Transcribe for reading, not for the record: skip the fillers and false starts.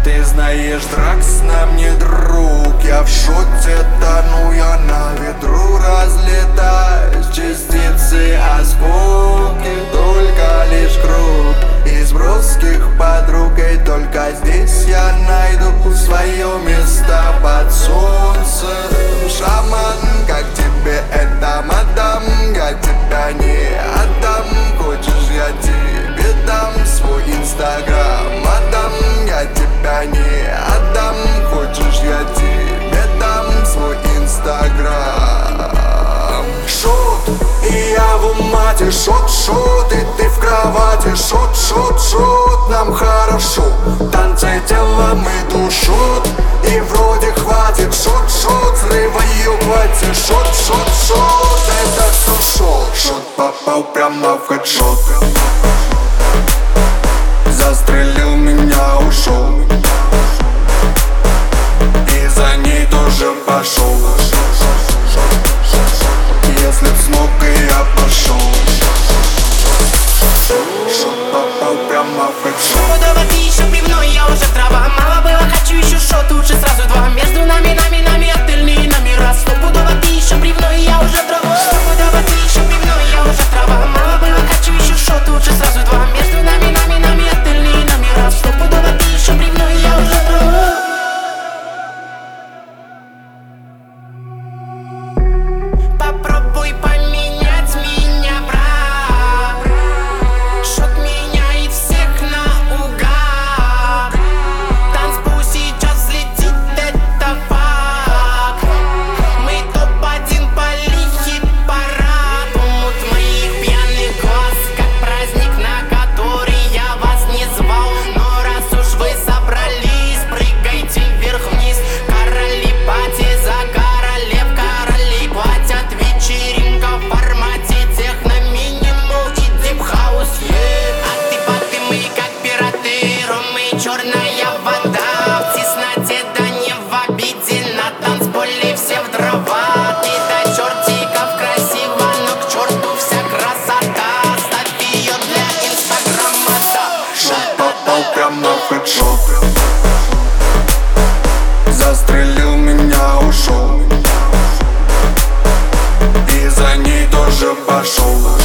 Ты знаешь, Дракс нам не друг. Я в шоте тону, я на ветру разлетаюсь. Частицы, осколки, только лишь круг из броских подруг. И только здесь я найду свое место под солнцем. Шаман, как тебе это, мадам? Я тебя не отдам. Хочешь, я тебе дам свой инстаграм, мадам? Я тебя не отдам. Хочешь, я тебе дам свой инстаграм. Шот, и я в умате. Шот, шот, и ты в кровати. Шот, шот, шот, нам хорошо. Танцы телом иду. Шот, и вроде хватит. Шот, шот, срыва ее хватит. Шот, шот, шот, это все шот. Шот попал прямо в хедшот. Застрелил меня, ушел. И за ней тоже пошел. Если б смог, и я пошел. Шот попал прямо в хедшот. Пудово ты еще бревно, я уже трава. Мало было, хочу еще шот, лучше сразу два. Между нами, отельные номера. Стопудово ты еще бревно, я уже трава. Стопудово ты еще бревно, я уже трава. Мало было, хочу еще шот, лучше сразу два. Между нами, отельные номера. Стопудово ты еще бревно, я уже трава. Попробуй поменять меня, брат. Шот меняет всех наугад. Танцпол сейчас взлетит, это факт. Мы топ-1 по хит-параду. Мут моих пьяных глаз, как праздник, на который я вас не звал. Но раз уж вы собрались, прыгайте вверх-вниз. Короли пати за королев, короли платят. Вечеринка в формате техно-минимал и дип-хаус, а ты мы как пираты, ром и черная вода. В тесноте, да не в обиде, на танцполе все в дрова. Ты до чертиков красиво, но к черту вся красота. Ставь ее для инстаграма, да. Шот попал прямо в хедшот. Застрелил меня, ушел. И за ней тоже пошел.